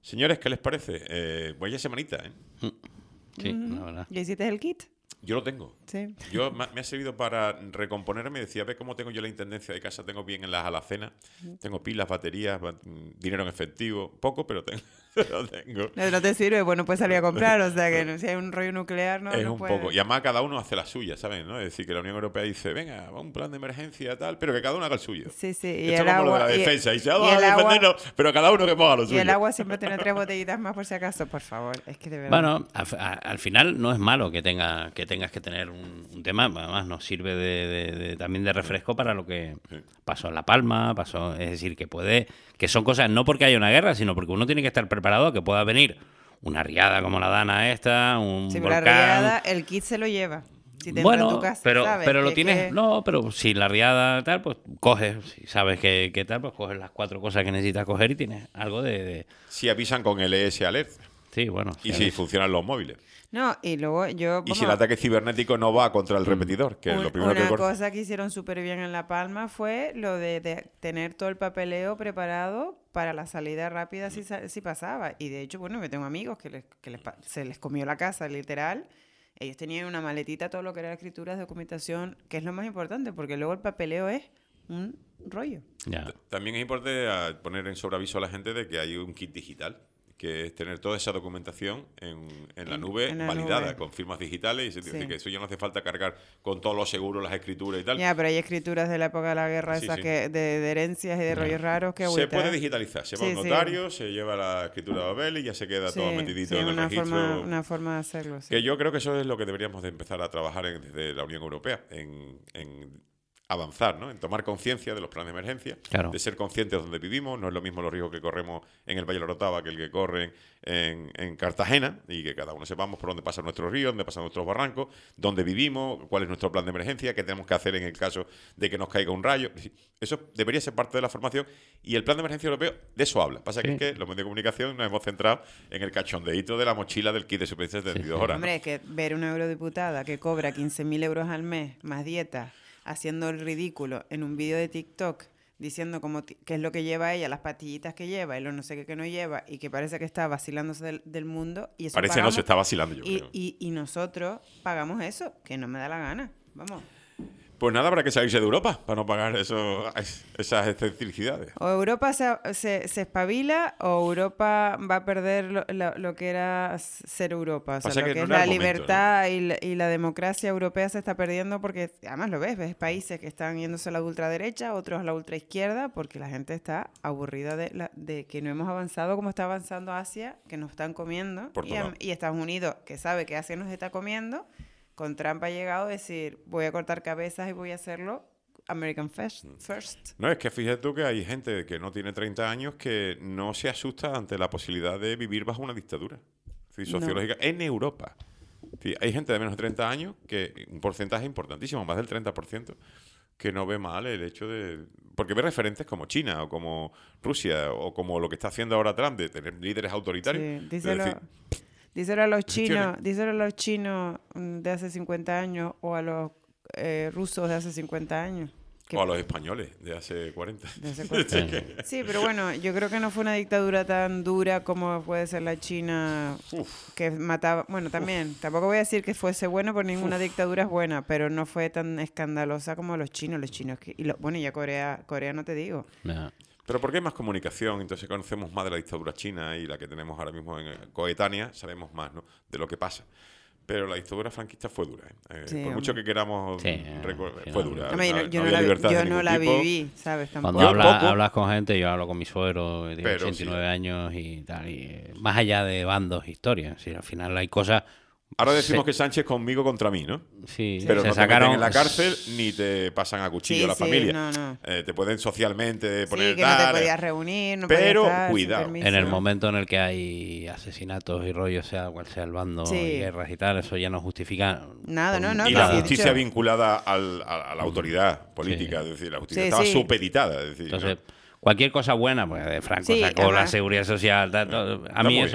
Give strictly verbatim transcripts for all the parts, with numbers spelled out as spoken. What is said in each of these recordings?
Señores, ¿qué les parece? Eh, vaya semanita, ¿eh? Sí, mm. la verdad. ¿Ya hiciste el kit? Yo lo tengo. Sí. Yo me ha servido para recomponerme. Decía, ve cómo tengo yo la intendencia de casa. Tengo bien en las alacenas. Tengo pilas, baterías, dinero en efectivo. Poco, pero tengo. Lo tengo. No, no te sirve, bueno, puedes salir a comprar. O sea, que no, si hay un rollo nuclear, no Es no un puede. poco. Y además cada uno hace la suya, ¿sabes? ¿No? Es decir, que la Unión Europea dice, venga, va un plan de emergencia tal, pero que cada uno haga el suyo. Sí, sí. Y Esto el como agua, lo de la defensa. Y, y se va a agua, defendernos, pero cada uno que ponga lo suyo. Y el agua siempre tiene tres botellitas más por si acaso, por favor. Es que de verdad. Bueno, a, a, al final no es malo que tenga que tengas que tener un, un tema, además nos sirve de, de, de, también de refresco para lo que sí. pasó en La Palma, pasó, es decir, que puede, que son cosas no porque haya una guerra, sino porque uno tiene que estar preparado a que pueda venir una riada como la Dana esta, un sí, volcán. La riada, el kit se lo lleva. Si te bueno, entra en tu casa, pero, ¿sabes? pero lo que, tienes, que... no, pero si la riada tal, pues coges, si sabes que, que tal, pues coges las cuatro cosas que necesitas coger y tienes algo de... de... Si avisan con el E S Alert. Sí, bueno. Y si funcionan los móviles. No, y luego yo... Y si el ataque cibernético no va contra el repetidor, que un, es lo primero una que... Una cosa que hicieron súper bien en La Palma fue lo de, de tener todo el papeleo preparado para la salida rápida si, si pasaba. Y de hecho, bueno, yo tengo amigos que, les, que les, se les comió la casa, literal. Ellos tenían una maletita, todo lo que era escrituras, documentación, que es lo más importante, porque luego el papeleo es un rollo. Ya. También es importante poner en sobreaviso a la gente de que hay un kit digital, que es tener toda esa documentación en, en la nube en la validada, nube. Con firmas digitales. Y es decir, Sí. que eso ya no hace falta cargar con todos los seguros, las escrituras y tal. Ya, pero hay escrituras de la época de la guerra, Sí, esas sí. que de, de herencias y de Ya. rollos raros que Se agüita. puede digitalizar. Se va Sí, a un sí. notario, se lleva la escritura de papel y ya se queda Sí, todo metidito sí, en el una registro. Forma, una forma de hacerlo, sí. Que yo creo que eso es lo que deberíamos de empezar a trabajar en, desde la Unión Europea, en, en avanzar, ¿no? En tomar conciencia de los planes de emergencia, Claro. de ser conscientes de donde vivimos. No es lo mismo los riesgos que corremos en el Valle de la Orotava que el que corren en, en Cartagena, y que cada uno sepamos por dónde pasan nuestros ríos, dónde pasan nuestros barrancos, dónde vivimos, cuál es nuestro plan de emergencia, qué tenemos que hacer en el caso de que nos caiga un rayo. Eso debería ser parte de la formación, y el plan de emergencia europeo de eso habla. Pasa Sí. que es que los medios de comunicación nos hemos centrado en el cachondeíto de la mochila del kit de supervivencia de veintidós Sí, sí. horas. Hombre, es que ver una eurodiputada que cobra quince mil euros al mes más dieta, haciendo el ridículo en un vídeo de TikTok, diciendo como t- qué es lo que lleva ella, las pastillitas que lleva y lo no sé qué que no lleva, y que parece que está vacilándose del, del mundo. Y eso Parece pagamos, no se está vacilando, yo y, creo. y, y nosotros pagamos eso, que no me da la gana. Vamos. Pues nada, habrá que salirse de Europa para no pagar eso, esas excentricidades. O Europa se, se, se espabila, o Europa va a perder lo, lo, lo que era ser Europa. O sea, Pasa lo que que, no es era la el momento, libertad y, la, y la democracia europea se está perdiendo, porque además lo ves, ves países que están yéndose a la ultraderecha, otros a la ultraizquierda, porque la gente está aburrida de, la, de que no hemos avanzado como está avanzando Asia, que nos están comiendo, Por y, todo a- lado. y Estados Unidos, que sabe que Asia nos está comiendo. Con Trump ha llegado a decir, voy a cortar cabezas y voy a hacerlo American first. first. No, es que fíjate tú que hay gente que no tiene treinta años que no se asusta ante la posibilidad de vivir bajo una dictadura. Es decir, No. sociológica en Europa. Es decir, hay gente de menos de treinta años, que un porcentaje importantísimo, más del treinta por ciento, que no ve mal el hecho de... Porque ve referentes como China o como Rusia o como lo que está haciendo ahora Trump, de tener líderes autoritarios. Sí, Es díselo, decir, díselo a los chinos, cuestiones. díselo a los chinos mm, de hace cincuenta años, o a los eh, rusos de hace cincuenta años. que- o a los españoles de hace cuarenta. de hace cuarenta. Es que- Sí, pero bueno, yo creo que no fue una dictadura tan dura como puede ser la China, Uf. que mataba. Bueno, también, tampoco voy a decir que fuese bueno, porque ninguna dictadura es buena, pero no fue tan escandalosa como los chinos, los chinos que, y lo, bueno, ya Corea, Corea no te digo. Ya. Pero porque hay más comunicación, entonces conocemos más de la dictadura china, y la que tenemos ahora mismo en coetánea, sabemos más, ¿no?, de lo que pasa. Pero la dictadura franquista fue dura, ¿eh? Eh, Sí, por mucho hombre. que queramos, Sí, recu- sí, fue no. dura. Hombre, yo no, yo no había la, libertad de yo no ningún la tipo. viví, ¿sabes? Cuando Tampoco. Yo hablas, poco. hablas con gente, yo hablo con mi suegro, que tiene Pero ochenta y nueve sí. años y tal, y eh, más allá de bandos, historias, sí, al final hay cosas... Ahora decimos se- que Sánchez conmigo contra mí, ¿no? Sí, Pero se no te sacaron meten en la cárcel ni te pasan a cuchillo Sí, a la sí, familia. no, no. Eh, te pueden socialmente poner Sí, que no te tal, podías reunir, no pero podías estar sin cuidado. permiso. En el momento en el que hay asesinatos y rollos, sea cual sea el bando, Sí. y guerras y tal, eso ya no justifica... Nada, no, no. Y que la sí, de justicia hecho- vinculada al- a, a la autoridad política, Sí. es decir, la justicia Sí, estaba sí. supeditada. Es decir, Entonces, ¿no? cualquier cosa buena, pues de Franco Sí, sacó la además- seguridad social, tal, todo. a Está mí muy eso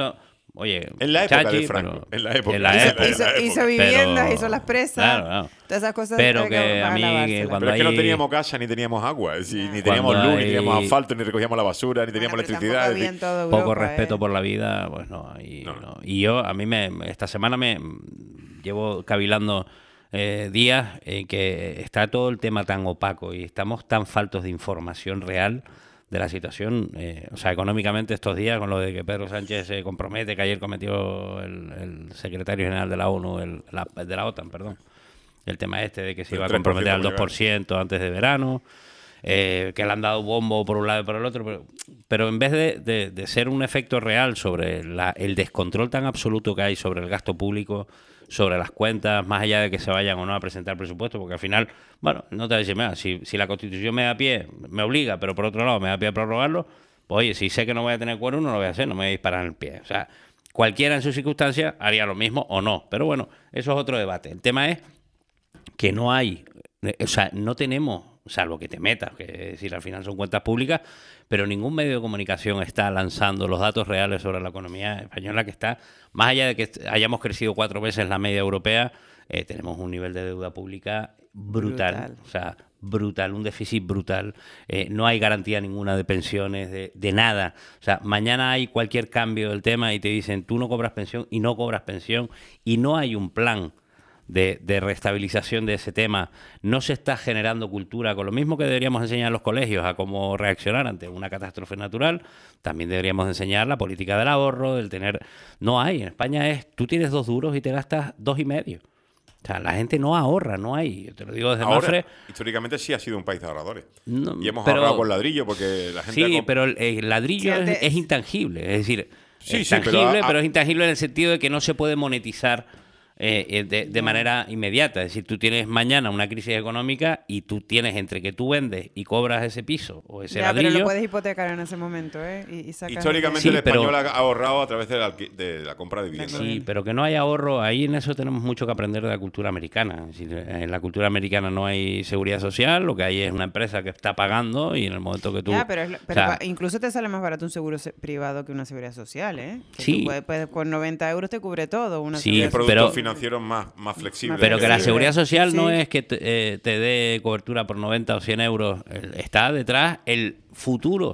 oye, En la época chachi, de Franco, pero- en la época. en la Hizo- época. Hizo, la hizo época. viviendas, Pero- hizo las presas, claro, claro. todas esas cosas. Pero hay que a mí, que alabárselas. cuando Pero es que no hay- teníamos casa, ni teníamos agua, es decir, ni Cuando teníamos luz, ni hay- teníamos asfalto, ni recogíamos la basura, ni teníamos Bueno, pero electricidad. tampoco es había en decir, toda poco Europa, respeto ¿eh? por la vida, pues no. Y, No, no. no. Y yo, a mí me, esta semana me llevo cavilando eh, días en que está todo el tema tan opaco y estamos tan faltos de información real de la situación, eh, o sea, económicamente estos días, con lo de que Pedro Sánchez se compromete, que ayer cometió el, el secretario general de la ONU, el, la, de la OTAN, perdón, el tema este de que se El iba a tres por ciento comprometer al por dos por ciento antes de verano, eh, que le han dado bombo por un lado y por el otro, pero, pero en vez de, de- de ser un efecto real sobre la- el descontrol tan absoluto que hay sobre el gasto público, sobre las cuentas, más allá de que se vayan o no a presentar presupuesto, porque al final, bueno, no te voy a decir, mira, si, si la Constitución me da pie, me obliga, pero por otro lado me da pie a prorrogarlo, pues oye, si sé que no voy a tener quórum, no lo voy a hacer, no me voy a disparar en el pie. O sea, cualquiera en sus circunstancias haría lo mismo o no. Pero bueno, eso es otro debate. El tema es que no hay, eh, o sea, no tenemos, salvo que te metas, que es decir, al final son cuentas públicas, pero ningún medio de comunicación está lanzando los datos reales sobre la economía española, que está, más allá de que hayamos crecido cuatro veces la media europea, eh, tenemos un nivel de deuda pública brutal, Brutal. o sea, brutal, un déficit brutal, eh, no hay garantía ninguna de pensiones, de, de nada. O sea, mañana hay cualquier cambio del tema y te dicen, tú no cobras pensión y no cobras pensión, y no hay un plan de, de restabilización de ese tema. No se está generando cultura, con lo mismo que deberíamos enseñar a los colegios a cómo reaccionar ante una catástrofe natural, también deberíamos enseñar la política del ahorro, del tener... No hay, en España es, tú tienes dos duros y te gastas dos y medio. O sea, la gente no ahorra, no hay. Yo te lo digo desde ahora, Mafre. históricamente sí ha sido un país de ahorradores. No, y hemos pero- ahorrado con ladrillo porque la gente... ha Sí, comp- pero el, el ladrillo Sí, es, antes- es intangible. Es decir, Sí, es sí, pero tangible, a- a- pero es intangible en el sentido de que no se puede monetizar eh, eh, de, de manera inmediata. Es decir, tú tienes mañana una crisis económica y tú tienes entre que tú vendes y cobras ese piso o ese Ya, pero ladrillo. lo puedes hipotecar en ese momento, ¿eh? Y, y sacas Históricamente Sí, el pero- español ha ahorrado a través de la, alqui- de la compra de viviendas. Sí, pero que no hay ahorro, ahí en eso tenemos mucho que aprender de la cultura americana. Es decir, en la cultura americana no hay seguridad social, lo que hay es una empresa que está pagando y en el momento que tú... Ya, pero, es lo- o pero sea, pa- incluso te sale más barato un seguro se- privado que una seguridad social, ¿eh? Que Sí. tú puedes- puedes- con noventa euros te cubre todo. Una Sí, Y seguridad el producto pero- financiero más, más flexible. Pero que la Sí, seguridad sí. social no Sí. es que te, eh, te dé cobertura por noventa o cien euros. El- Está detrás el futuro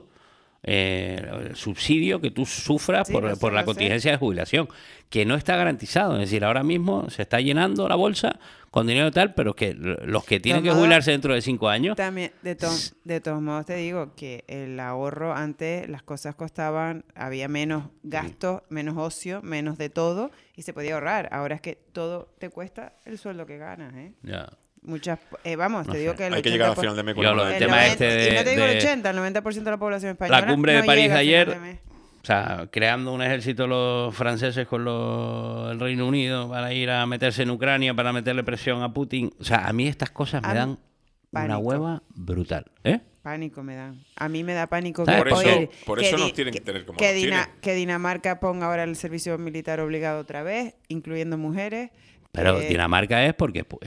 eh, el subsidio que tú sufras Sí, por, lo sé, por la lo sé. contingencia de jubilación, que no está garantizado. Es decir, ahora mismo se está llenando la bolsa con dinero tal, pero que l- los que tienen que todos modos, jubilarse dentro de cinco años... También, de, to- de todos modos, te digo que el ahorro antes, las cosas costaban, había menos gastos, menos ocio, menos de todo, y se podía ahorrar. Ahora es que todo te cuesta el sueldo que ganas, ¿eh? Ya. Muchas, eh, vamos, No te digo sé. que el Hay que llegar al ochenta por- final de mes con Yo una lo- el el tema noventa este de- y no te digo el de- ochenta, el noventa por ciento de la población española. La cumbre de no París llega a final ayer, de mes. o sea, creando un ejército los franceses con los, el Reino Unido para ir a meterse en Ucrania, para meterle presión a Putin. O sea, a mí estas cosas me A mí, dan una pánico. hueva brutal. ¿Eh? Pánico me dan. A mí me da pánico ¿Sabes? que, Por eso- oye, por que eso Di- nos tienen que tener como que, nos Dina- tienen. que Dinamarca ponga ahora el servicio militar obligado otra vez, incluyendo mujeres. Pero Eh, Dinamarca es porque pu-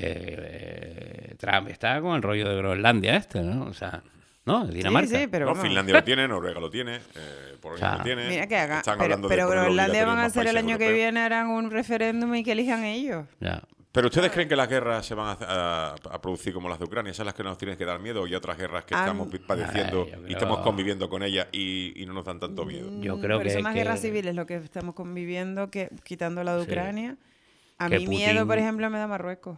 eh, eh, Trump está con el rollo de Groenlandia este, ¿no? O sea, ¿no? Dinamarca. Sí, sí, pero No, vamos. Finlandia lo tiene, Noruega lo tiene, eh, Polonia O sea, lo tiene. Mira que haga. Están Pero, hablando de pero ponerlo Groenlandia obligatorio van en a más hacer el países año que europeos. viene, harán un referéndum y que elijan ellos. Ya. ¿Pero ustedes creen que las guerras se van a, a- a producir como las de Ucrania? ¿Esas las que nos tienen que dar miedo? ¿Y otras guerras que Ah, estamos pi- padeciendo ay, yo y creo- estamos conviviendo con ellas y, y no nos dan tanto miedo? Yo Mm, creo pero que- son más que- guerras civiles lo que estamos conviviendo, que quitando la de Sí. Ucrania. A Que mí miedo, Putin- por ejemplo, me da Marruecos.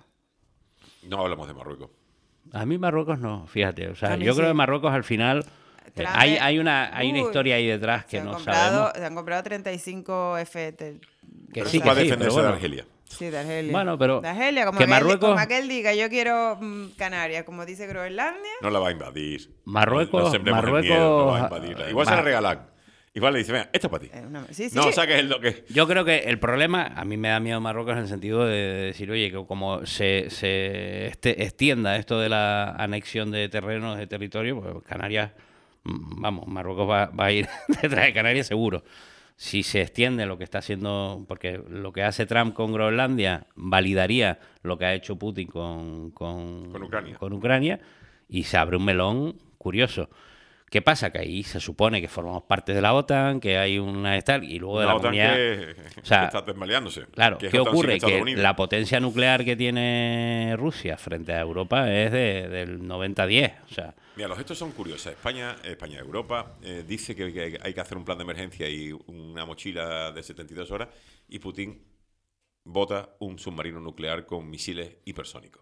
No hablamos de Marruecos. A mí Marruecos no, fíjate. O sea, A mí yo creo sí. que Marruecos al final... eh, Trump hay, es- hay, una, hay una Uy, historia ahí detrás que se, han no comprado, sabemos. se han comprado treinta y cinco F. te- Que Pero sí, eso que para sí, defenderse pero bueno. de Argelia. Sí, de Argelia. Bueno, pero De Argelia, como, que aquel, Marruecos- como aquel diga, yo quiero mm, Canarias, como dice Groenlandia. No la va a invadir. Marruecos- No, no sembremos el Marruecos- miedo, no va a invadirla. Igual se la Va- regalan. Igual le dice, venga, esto es para ti. Es una- sí, sí. No saques lo que... Yo creo que el problema, a mí me da miedo Marruecos en el sentido de decir, oye, que como se, se este- extienda esto de la anexión de terrenos, de territorio, pues Canarias, mm, vamos, Marruecos va, va a ir detrás de Canarias seguro. Si se extiende lo que está haciendo, porque lo que hace Trump con Groenlandia validaría lo que ha hecho Putin con, con, Con Ucrania. con Ucrania, y se abre un melón curioso. ¿Qué pasa? Que ahí se supone que formamos parte de la OTAN, que hay una tal, y luego de Una la OTAN comunidad... que, o sea, que está desmaleándose. Claro, que es ¿qué OTAN sin ocurre? Estados Que Unidos. la potencia nuclear que tiene Rusia frente a Europa es de, del noventa diez. O sea, Mira, los hechos son curiosos. España, España, Europa, eh, dice que, que hay que hacer un plan de emergencia y una mochila de setenta y dos horas, y Putin bota un submarino nuclear con misiles hipersónicos.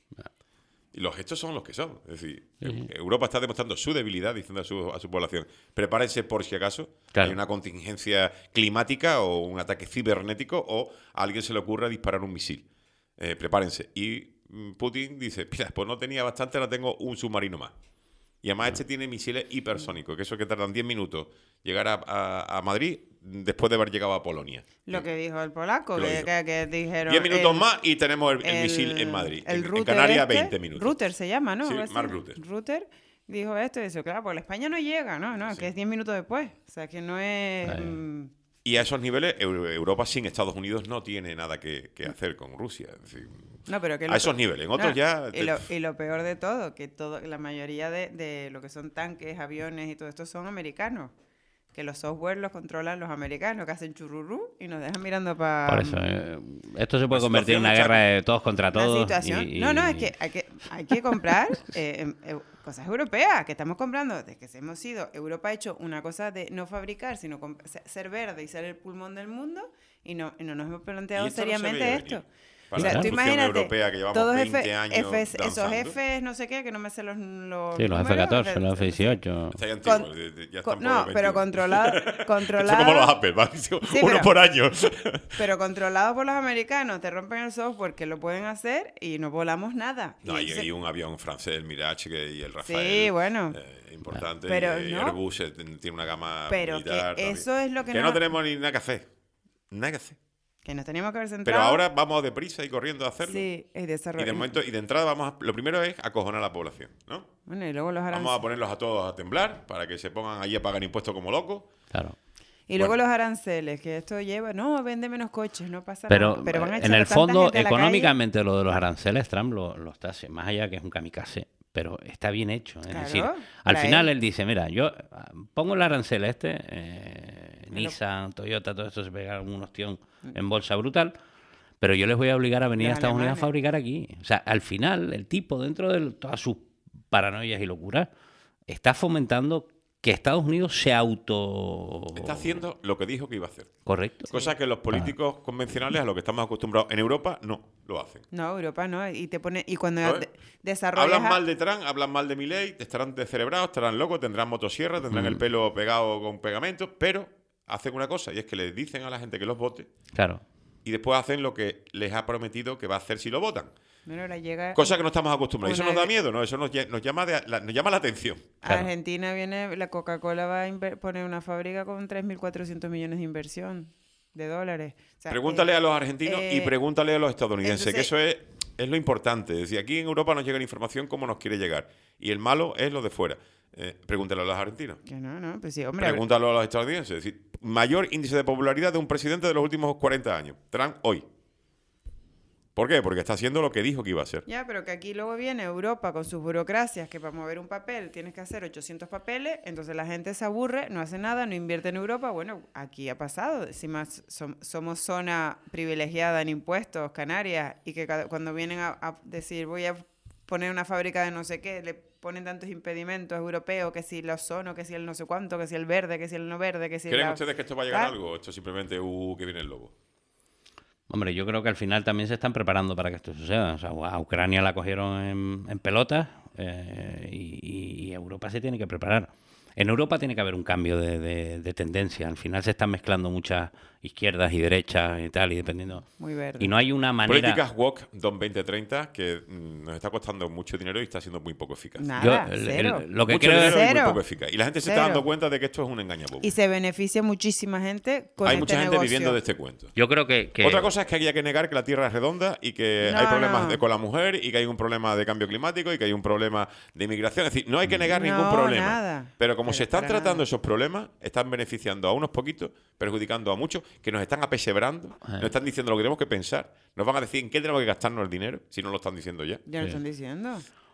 Y los hechos son los que son. Es decir, Sí. Europa está demostrando su debilidad, diciendo a su, a su población, prepárense por si acaso Claro. hay una contingencia climática o un ataque cibernético o a alguien se le ocurra disparar un misil. Eh, prepárense. Y mm, Putin dice, mira, pues no tenía bastante, ahora tengo un submarino más. Y además este tiene misiles hipersónicos, que eso que tardan diez minutos llegar a, a- a Madrid después de haber llegado a Polonia. Lo que dijo el polaco, Que lo que, dijo. que- que dijeron... diez minutos el- más y tenemos el, el el- misil en Madrid. El en, en router Canarias, este, veinte minutos. Router se llama, ¿no? Sí, Algo así. Mark Rutte. Router dijo esto y dice, claro, pues la España no llega, ¿no? No, Sí. que es diez minutos después. O sea, que no es... Vaya. mm, Y a esos niveles, Eu- Europa sin Estados Unidos no tiene nada que, que hacer con Rusia. Es decir, no, pero que a esos niveles. En otros no, ya... Y te- lo, y lo peor de todo, que todo, la mayoría de, de lo que son tanques, aviones y todo esto son americanos. Que los software los controlan los americanos, que hacen churrurú y nos dejan mirando para... por eso, eh, esto se puede La convertir en una situación, guerra de todos contra La todos. situación. y- No, no, y- es que hay que, hay que comprar eh, em, eu- cosas europeas, que estamos comprando desde que hemos sido. Europa ha hecho una cosa de no fabricar, sino comp- se- ser verde y ser el pulmón del mundo, y no, y no nos hemos y planteado esto no se seriamente veía esto. venir. Para O sea, la tú construcción imagínate, europea que llevamos todos veinte F- años F- esos danzando. Fs, no sé qué, que no me sé los, los Sí, los números, F catorce, que- los F dieciocho. Está ya antiguo, Con- de- de- ya con- están por no, el pero veintiuno. controlado, Esto controlado, como los Apple, van uno pero- por año. pero controlado por los americanos, te rompen el software que lo pueden hacer y no volamos nada. No, Y hay, entonces- hay un avión francés, el Mirage, que, y el Rafael. Sí, bueno. eh, importante. Pero y, eh, no. Airbus eh, tiene una gama Pero militar. que también. eso es lo que, Que no, no tenemos ni nada que hacer. Nada que hacer. que nos teníamos que haber Pero centrado. ahora vamos deprisa y corriendo a hacerlo. Sí, es Y desarrollo. de momento, y de entrada vamos a- lo primero es acojonar a la población, ¿no? Bueno, y luego los Vamos a aranceles. ponerlos a todos a temblar para que se pongan ahí a pagar impuestos como locos. Claro. Y luego bueno. los aranceles, que esto lleva, no, vende menos coches, no pasa Pero, nada. Pero van a en echar a el tanta fondo, gente a la calle. económicamente, lo de los aranceles, Trump lo, lo está haciendo, más allá que es un kamikaze, pero está bien hecho. Es Claro, decir, al para final él. él dice, mira, yo ah, pongo el arancel este, eh, lo- Nissan, Toyota, todo esto se pegaron un ostión en bolsa brutal, pero yo les voy a obligar a venir Los a Estados Unidos a alemanes. fabricar aquí. O sea, al final, el tipo, dentro de todas sus paranoias y locuras, está fomentando que Estados Unidos se auto... Está haciendo lo que dijo que iba a hacer. Correcto. Cosa que los políticos convencionales, a lo que estamos acostumbrados en Europa, no lo hacen. No, Europa no. Y te pone y cuando ¿Sabes? de- desarrollas... Hablan a- mal de Trump, hablan mal de Milei, estarán descerebrados, estarán locos, tendrán motosierra, tendrán Mm. el pelo pegado con pegamento, pero hacen una cosa y es que le dicen a la gente que los vote Claro. y después hacen lo que les ha prometido que va a hacer si lo votan. Bueno, ahora llega... Cosa que no estamos acostumbrados. Y eso Una nos da vez- miedo, ¿no? Eso nos, lle- nos llama, de- la, nos llama la atención. Claro. Argentina viene, la Coca-Cola va a inver- poner una fábrica con tres mil cuatrocientos millones de inversión de dólares. O sea, Pregúntale eh, a los argentinos y eh, pregúntale a los estadounidenses, entonces- que eso es, es lo importante. Es decir, aquí en Europa nos llega la información como nos quiere llegar. Y el malo es lo de fuera. Eh, pregúntale a los argentinos. Que no, no, pues sí, hombre. Pregúntalo a los estadounidenses. Es decir, mayor índice de popularidad de un presidente de los últimos cuarenta años. Trump hoy. ¿Por qué? Porque está haciendo lo que dijo que iba a hacer. Ya, pero que aquí luego viene Europa con sus burocracias, que para mover un papel tienes que hacer ochocientos papeles, entonces la gente se aburre, no hace nada, no invierte en Europa. Bueno, aquí ha pasado, encima som- somos zona privilegiada en impuestos, Canarias, y que cada- cuando vienen a, a decir voy a poner una fábrica de no sé qué, le ponen tantos impedimentos europeos, que si los ozono, que si el no sé cuánto, que si el verde, que si el no verde, que si ¿Creen la- ustedes que esto va a llegar a tal. algo? Esto simplemente, uh, que viene el lobo. Hombre, yo creo que al final también se están preparando para que esto suceda. O sea, a Ucrania la cogieron en, en pelotas eh, y, y Europa se tiene que preparar. En Europa tiene que haber un cambio de, de- de tendencia. Al final se están mezclando muchas izquierdas y derechas y tal, y dependiendo. Muy verde. Y no hay una manera. Políticas woke dos mil treinta que mm, nos está costando mucho dinero y está siendo muy poco eficaz. Nada, Yo, el- cero. el- lo que Mucho creo dinero es. y muy Cero. poco eficaz. Y la gente se Cero. está dando cuenta de que esto es un engañabobo. Y se beneficia muchísima gente con Hay este mucha gente negocio. viviendo de este cuento. Yo creo que. que- Otra cosa es que hay que negar que la Tierra es redonda y que No, hay problemas no. de- con la mujer y que hay un problema de cambio climático y que hay un problema de inmigración. Es decir, no hay que negar No, ningún problema. nada. Pero como Pero se están para tratando nada. esos problemas, están beneficiando a unos poquitos, perjudicando a muchos, que nos están apesebrando, nos están diciendo lo que tenemos que pensar, nos van a decir en qué tenemos que gastarnos el dinero, si no lo están diciendo ya. Ya lo Sí. están diciendo.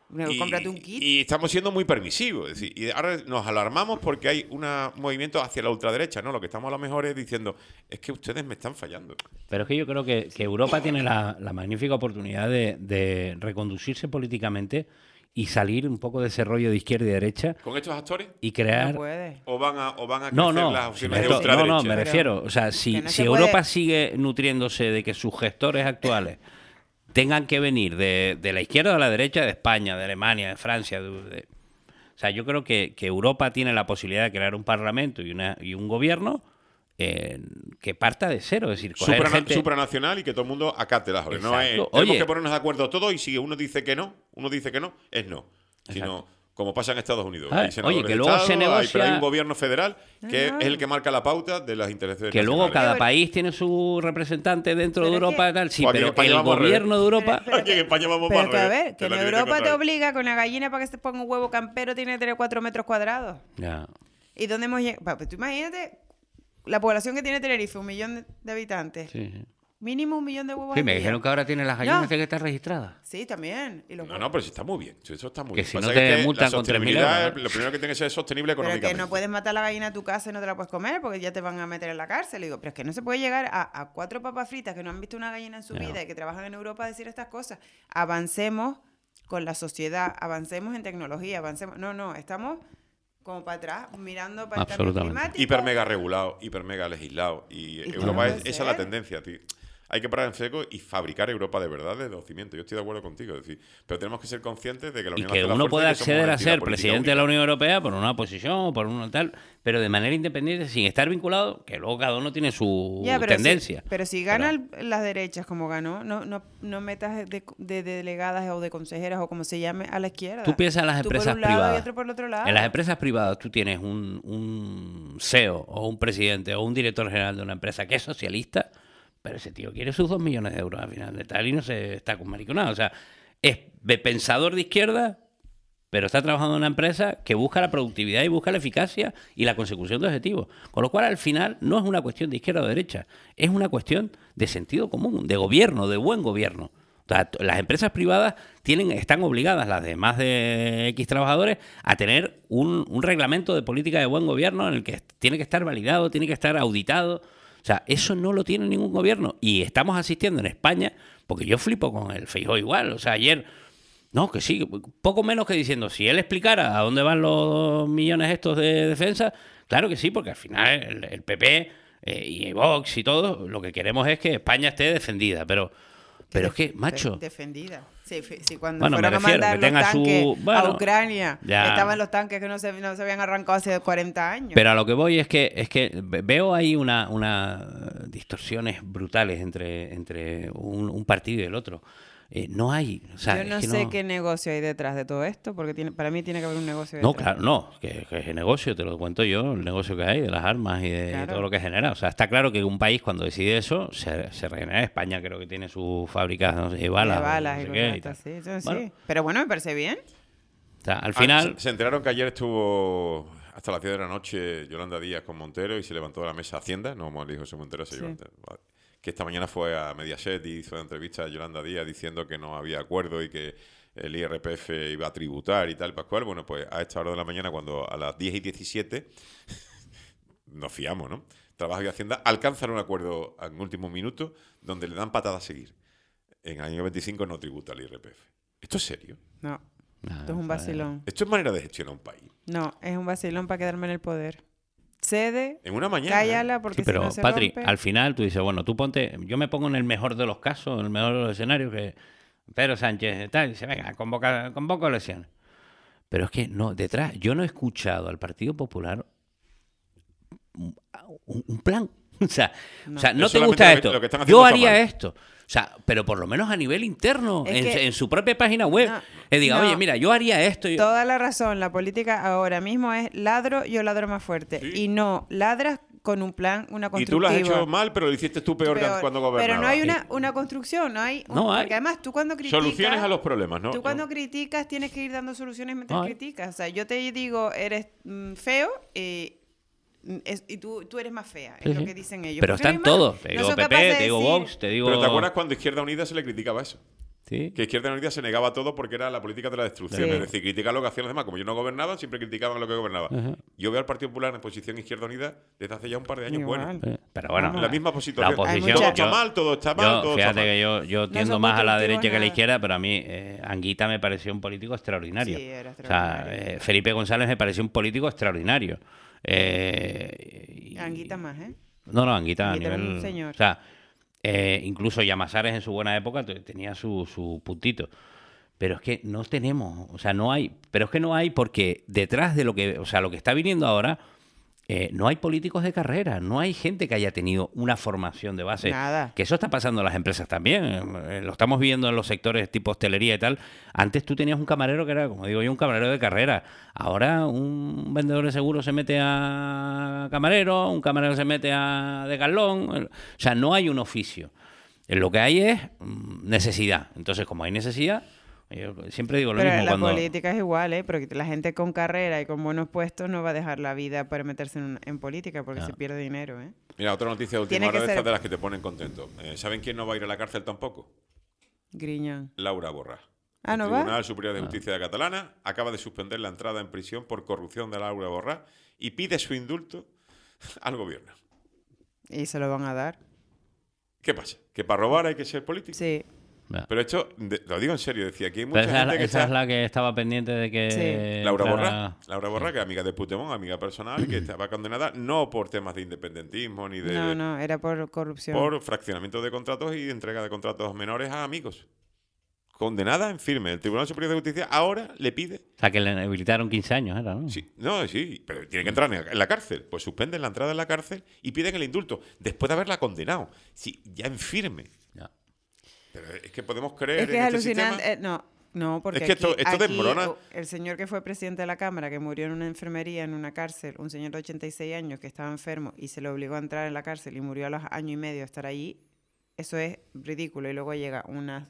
Y, Cómprate un kit. y estamos siendo muy permisivos. Es decir, y ahora nos alarmamos porque hay una, un movimiento hacia la ultraderecha, ¿no? Lo que estamos a lo mejor es diciendo, es que ustedes me están fallando. Pero es que yo creo que, que Europa tiene la, la magnífica oportunidad de, de reconducirse políticamente y salir un poco de ese rollo de izquierda y derecha ¿Con estos actores? y crear... No puede. ¿O van a, o van a No, crecer no, las opciones de esto- no, ultraderecha? no, me Pero- refiero. O sea, si, que no si se Europa puede- sigue nutriéndose de que sus gestores actuales tengan que venir de, de la izquierda a la derecha de España, de Alemania, de Francia, de, de- o sea, yo creo que, que Europa tiene la posibilidad de crear un parlamento y, una, y un gobierno eh, que parta de cero, es decir, coger Suprana- gente... supranacional y que todo el mundo acate las órdenes. No es, Exacto. tenemos Oye. que ponernos de acuerdo todos y si uno dice que no, uno dice que no, es no. Sino, como pasa en Estados Unidos. Ah, Hay senadores oye, que de luego Estado, se hay- negocia- pero hay un gobierno federal que Ah. es el que marca la pauta de las intereses Que luego nacionales. cada Pero- país tiene su representante dentro de Pero es Europa que- y tal. Sí, Pues aquí en pero España el vamos al revés. gobierno de Europa... Pero- Aquí en España vamos Pero para que a al revés, ver, que de en la dirección Europa te contraria. obliga que una gallina para que se ponga un huevo campero tiene que tener cuatro metros cuadrados. Ya. ¿Y dónde hemos llegado? Pues tú imagínate la población que tiene Tenerife, un millón de- de habitantes. Sí, sí. Mínimo un millón de huevos Sí, al me día. dijeron que ahora tiene las gallinas No. que estar registradas. Sí, también. Y los No, no, pero sí está muy bien. Sí, eso está muy Que bien. si Pasa no que te es que multan la con tres mil sostenibilidad, euros, ¿no? Lo primero que tiene que ser sostenible Pero económicamente. que no puedes matar la gallina a tu casa y no te la puedes comer porque ya te van a meter en la cárcel. Y digo, pero es que no se puede llegar a, a cuatro papas fritas que no han visto una gallina en su No. vida y que trabajan en Europa a decir estas cosas. Avancemos con la sociedad, avancemos en tecnología, avancemos. No, no, estamos como para atrás, mirando para el cambio Absolutamente. climático. Hiper mega regulado, hiper mega legislado. Y, Y Europa puede es, esa es la ser. tendencia, tío. Hay que parar en seco y fabricar Europa de verdad desde los cimientos. Yo estoy de acuerdo contigo. Es decir, pero tenemos que ser conscientes de que la Y Unión que hace la uno fuerza puede y que somos acceder una a entidad ser política presidente de la única. Unión Europea por una posición o por una tal, pero de manera independiente, sin estar vinculado, que luego cada uno tiene su Ya, pero tendencia. Si, pero si gana el- las derechas como ganó, no, no, no metas de, de delegadas o de consejeras o como se llame a la izquierda. Tú piensas en las Tú empresas por un lado privadas. y otro por el otro lado. En las empresas privadas tú tienes un, un C E O o un presidente o un director general de una empresa que es socialista, pero ese tío quiere sus dos millones de euros al final de tal y no se está con mariconada. O sea, es de pensador de izquierda, pero está trabajando en una empresa que busca la productividad y busca la eficacia y la consecución de objetivos. Con lo cual, al final, no es una cuestión de izquierda o derecha, es una cuestión de sentido común, de gobierno, de buen gobierno. O sea, t- las empresas privadas tienen, están obligadas, las de más de X trabajadores, a tener un, un reglamento de política de buen gobierno en el que tiene que estar validado, tiene que estar auditado. O sea, eso no lo tiene ningún gobierno. Y estamos asistiendo en España, porque yo flipo con el Feijóo igual. O sea, ayer, no, que sí, poco menos que diciendo, si él explicara a dónde van los millones estos de defensa, claro que sí, porque al final el, el P P eh, y Vox y todo, lo que queremos es que España esté defendida. Pero, pero es que, macho... De- defendida. Sí, fi- sí, cuando Bueno, me fueron refiero, a que mandar los tenga su- tanques bueno, a Ucrania, ya. estaban los tanques que no se, no se habían arrancado hace cuarenta años. Pero a lo que voy es que es que ve- veo ahí una, una distorsiones brutales entre, entre un, un partido y el otro. Eh, no hay, o sea, Yo es no que sé no- qué negocio hay detrás de todo esto, porque tiene, para mí tiene que haber un negocio No, detrás. claro, no, que, que es el negocio, te lo cuento yo, el negocio que hay de las armas y de Claro. todo lo que genera. O sea, está claro que un país cuando decide eso se, se regenera. España creo que tiene sus fábricas no sé, de balas, De balas no y sé qué, y cosas tal. así, eso sí. Bueno. Pero bueno, me parece bien. O sea, al Ah, final, se, se enteraron que ayer estuvo hasta las diez de la noche Yolanda Díaz con Montero y se levantó de la mesa Hacienda. No, como dijo José Montero, se Sí. levantó. Vale. Que esta mañana fue a Mediaset y hizo una entrevista a Yolanda Díaz diciendo que no había acuerdo y que el I R P F iba a tributar y tal, Pascual. Bueno, pues a esta hora de la mañana, cuando a las diez y diecisiete, nos fiamos, ¿no? Trabajo y Hacienda alcanzan un acuerdo en último minuto donde le dan patada a seguir. En el año veinticinco no tributa el I R P F. ¿Esto es serio? No, nada, esto es un o sea, vacilón. ¿Esto es manera de gestionar un país? No, es un vacilón para quedarme en el poder. Cede, En una mañana. ¿eh? cállala, porque Sí, pero si no se Patri, rompe. al final tú dices, bueno, tú ponte, yo me pongo en el mejor de los casos, en el mejor de los escenarios, que Pedro Sánchez tal, dice, venga, convoca, convoco elecciones. Pero es que no, detrás, yo no he escuchado al Partido Popular un, un- un plan. O sea, no, No. o sea, no Es te solamente gusta lo que- esto. lo que están haciendo Yo está haría mal. esto. O sea, pero por lo menos a nivel interno, Es en, que- en su propia página web, No, que diga, no. oye, mira, yo haría esto. yo- Toda la razón, la política ahora mismo es ladro, yo ladro más fuerte. Sí. Y no, ladras con un plan, una Y constructiva. tú lo has hecho mal, pero lo hiciste tú peor, que Peor. cuando gobernabas. Pero no hay una, una construcción, no hay... un- No hay. Porque además tú cuando criticas... Soluciones a los problemas, ¿no? Tú cuando No. criticas tienes que ir dando soluciones mientras No hay. criticas. O sea, yo te digo, eres mm, feo y, mm, es- y tú, tú eres más fea, Sí, es lo sí. que dicen ellos. Pero Porque no están hay más. todos. Te No digo son P capaces P, de te digo decir- Vox, te digo... Pero ¿te acuerdas cuando Izquierda Unida se le criticaba eso? Sí. Que Izquierda Unida se negaba a todo porque era la política de la destrucción. Sí. Es decir, criticar lo que hacían los demás. Como yo no gobernaba, siempre criticaban lo que gobernaba. Ajá. Yo veo al Partido Popular en posición Izquierda Unida desde hace ya un par de años. Igual. Bueno, Eh, Pero bueno, Vamos. la misma posición. la Hay oposición. mucha- Todo está yo- mal, todo está mal, Yo, todo está fíjate mal. que yo, yo tiendo son más a la constructivos derecha que a la nada. izquierda, pero a mí eh, Anguita me pareció un político extraordinario. Sí, era O sea, extraordinario. eh, Felipe González me pareció un político extraordinario. Eh, y- Anguita más, ¿eh? No, no, Anguita a Anguita era un nivel... señor. O sea, eh, incluso Llamazares en su buena época te- tenía su, su puntito. Pero es que no tenemos, o sea, no hay, pero es que no hay porque detrás de lo que, o sea, lo que está viniendo ahora, eh, no hay políticos de carrera, no hay gente que haya tenido una formación de base. Nada. Que eso está pasando en las empresas también, eh, lo estamos viendo en los sectores tipo hostelería y tal. Antes tú tenías un camarero que era, como digo yo, un camarero de carrera. Ahora un vendedor de seguros se mete a camarero, un camarero se mete a de galón. O sea, no hay un oficio. Eh, Lo que hay es mm, necesidad. Entonces, como hay necesidad, yo siempre digo lo Pero mismo la cuando... política es igual, ¿eh? Porque la gente con carrera y con buenos puestos no va a dejar la vida para meterse en, en política porque Ah. se pierde dinero, ¿eh? Mira, otra noticia de Tiene última que hora de ser- estas de las que te ponen contento. Eh, ¿Saben quién no va a ir a la cárcel tampoco? Griñán. Laura Borràs. Ah, el ¿no va? Tribunal Superior de Justicia de Catalana acaba de suspender la entrada en prisión por corrupción de Laura Borràs y pide su indulto al gobierno. Y se lo van a dar. ¿Qué pasa? ¿Que para robar hay que ser político? Sí. Ya. Pero esto, de- lo digo en serio, decía que hay Pero mucha esa, es gente la, que esa está... es la que estaba pendiente de que... Sí. Laura entrara- Borràs, Laura Borràs, que es amiga de Puigdemont, amiga personal, y que estaba condenada no por temas de independentismo ni de... No, no, era por corrupción. por fraccionamiento de contratos y entrega de contratos menores a amigos. Condenada en firme. El Tribunal Superior de Justicia ahora le pide... O sea, que le habilitaron quince años, ¿era? ¿no? Sí, no, sí, pero tiene que entrar en en la cárcel. Pues suspenden la entrada en la cárcel y piden el indulto después de haberla condenado. Sí, ya en firme. Ya. Pero es que podemos creer Es que en es este alucinante. sistema. eh, no, no, porque Es que esto- aquí- esto aquí, desmorona. oh, el señor que fue presidente de la Cámara, que murió en una enfermería, en una cárcel, un señor de ochenta y seis años que estaba enfermo y se le obligó a entrar en la cárcel y murió a los años y medio de estar allí, eso es ridículo. Y luego llega una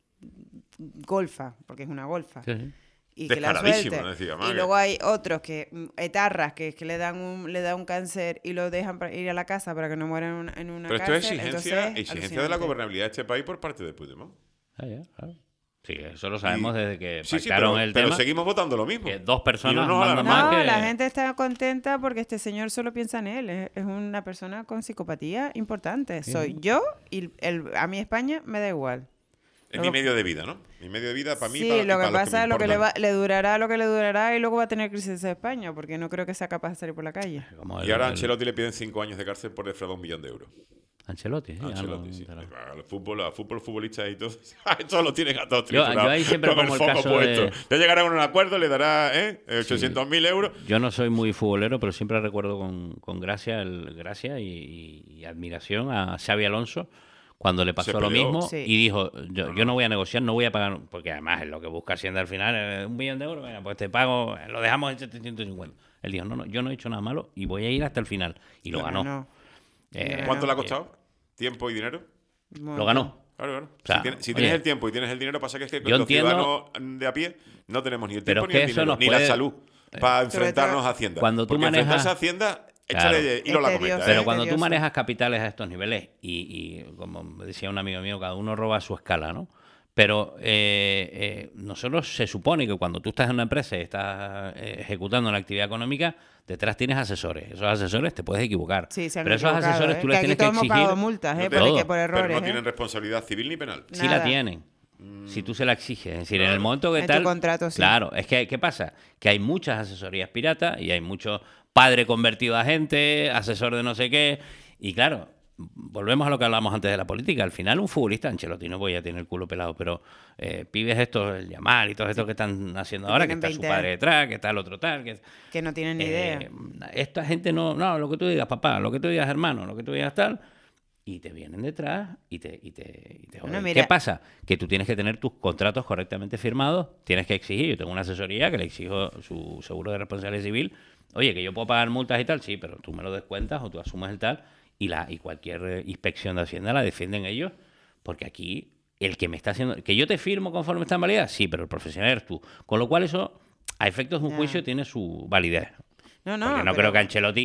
golfa, porque es una golfa, Sí, sí. y que la Descaradísimo, suelte. decía, Y madre. luego hay otros que, mm, etarras, que, que le dan un le da un cáncer y lo dejan para ir a la casa para que no mueran en una, en una Pero esto cárcel. es exigencia, entonces, exigencia de la alucinante. gobernabilidad de este país por parte de Puigdemont. Ah, ya, claro. Sí, eso lo sabemos Y- desde que Sí, sí, pactaron pero, el pero tema. seguimos votando lo mismo. Que dos personas Y no nos mandan alarmamos. más No, que- la gente está contenta porque este señor solo piensa en él. Es, es una persona con psicopatía importante. Soy yo y el, a mí España me da igual. Es Lo mi que- medio de vida, ¿no? Mi medio de vida para mí. Sí, para, y lo para que los pasa me es lo que le, importan. va, le durará lo que le durará y luego va a tener crisis de España porque no creo que sea capaz de salir por la calle. Como Y el- ahora a el- Ancelotti le piden cinco años de cárcel por defraudar un millón de euros. Ancelotti, sí. ya Ancelotti, no- sí. pero- Al fútbol, al fútbol, futbolistas y todo. Todos lo tienen a todos Yo- yo triturados, ahí siempre con pongo el caso de- Ya llegará a un acuerdo, le dará ¿eh? ochocientos mil euros. Yo no soy muy futbolero, pero siempre recuerdo con, con gracia, el, gracia y, y- y admiración a Xavi Alonso cuando le pasó Se lo peleó. mismo Sí. y dijo, yo, yo no voy a negociar, no voy a pagar, porque además es lo que busca Hacienda al final, eh, un millón de euros, venga, pues te pago, lo dejamos en setecientos cincuenta. Él dijo, no, no, yo no he hecho nada malo y voy a ir hasta el final. Y lo ganó. No, Eh, no. ¿Cuánto le ha costado? ¿Tiempo y dinero? un Lo ganó. montón. Claro, claro. O sea, si tienes, si oye, tienes el tiempo y tienes el dinero, pasa que es que yo los entiendo- ciudadanos de a pie no tenemos ni el Pero tiempo es ni que el eso dinero, nos ni puede- la salud para Sobre enfrentarnos todo a Hacienda. cuando tú Porque manejas- enfrentarse a Hacienda, échale hilo a la Es cometa. tedioso. ¿eh? Pero cuando tú tedioso. manejas capitales a estos niveles y, y, como me decía un amigo mío, cada uno roba a su escala, ¿no? Pero eh, eh, nosotros se supone que cuando tú estás en una empresa y estás eh, ejecutando una actividad económica, detrás tienes asesores. Esos asesores te puedes equivocar. Sí, se han pero esos equivocado, asesores ¿eh? tú Que les aquí tienes que todos hemos exigir. pagado multas, No ¿eh? te- Por, Todo. por errores, Pero no ¿eh? tienen responsabilidad civil ni penal. Sí la Nada. tienen. Si tú se la exiges. Es decir, en el momento que En tu tal. contrato, sí. Claro, es que ¿qué pasa? Que hay muchas asesorías piratas y hay mucho padre convertido a gente, asesor de no sé qué. Y claro, volvemos a lo que hablábamos antes de la política. Al final, un futbolista, Ancelotti no voy a tener el culo pelado, pero eh, pibes estos, el Yamal y todos estos que están haciendo Que ahora, que tienen está su veinte padre años. detrás, que está el otro tal, que Que no tienen ni eh, idea. esta gente no, no, lo que tú digas, papá, lo que tú digas, hermano, lo que tú digas tal, y te vienen detrás y te, y te, y te joden. Bueno, mira- ¿Qué pasa? Que tú tienes que tener tus contratos correctamente firmados, tienes que exigir, yo tengo una asesoría que le exijo su seguro de responsabilidad civil, oye, que yo puedo pagar multas y tal, sí, pero tú me lo descuentas o tú asumes el tal, y, la, y cualquier eh, inspección de Hacienda la defienden ellos, porque aquí el que me está haciendo, que yo te firmo conforme está en validez, sí, pero el profesional eres tú. Con lo cual eso, a efectos de un Ya. juicio, tiene su validez. No, no. Porque no pero- creo que Ancelotti